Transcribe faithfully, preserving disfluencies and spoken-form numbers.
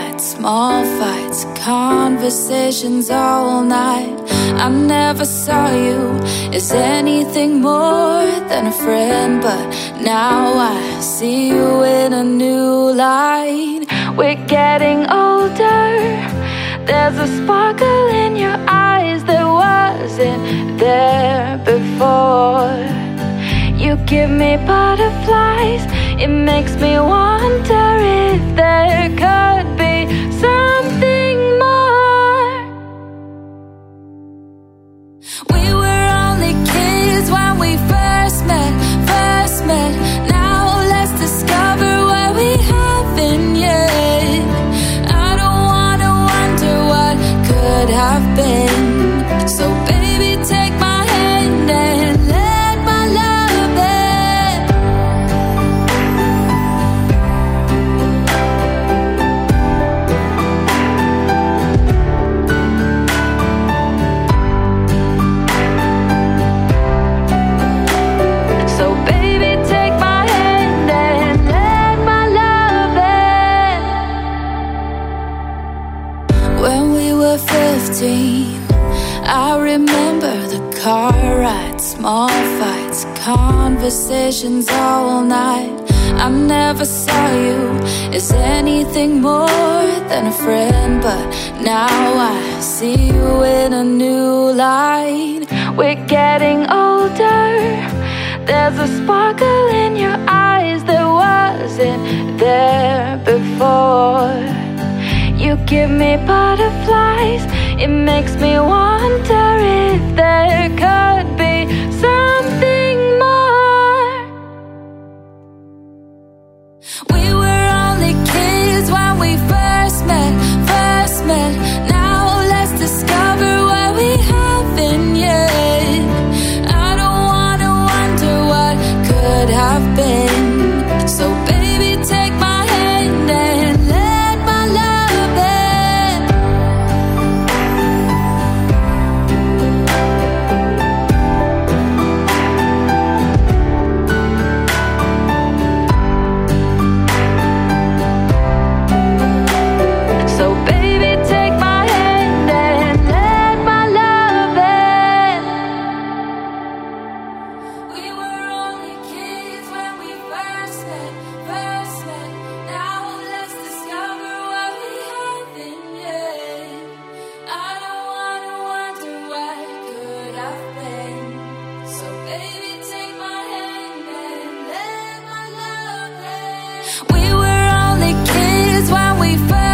ride, small fights, conversations all night. I never saw you as anything more than a friend, but now I see you in a new light. We're getting older, there's a sparkle in your eyes that wasn't there before. You give me butterflies, it makes me wonder if there could be something more. We were only kids when we first met, first met. Now let's discover what we haven't yet. I don't wanna wonder what could have been. So baby, take my hand and let my love in. So baby, take my hand and let my love in. When we were fifteen, I remember the car rides, small fights, conversations all night. I never saw you as anything more than a friend, but now I see you in a new light. We're getting older, there's a sparkle in your eyes that wasn't there before. You give me butterflies, it makes me wonder if there could be something more. We were only kids when we first met, first met. Now let's discover what we haven't yet. I don't wanna wonder what could have been. So baby, take my hand and let my love in. So baby, take my hand and let my love in. We were only kids when we first met, first met. Now let's discover what we haven't yet. I don't wanna wonder what could have been. So baby, take my hand and let my love in. We were only kids when we first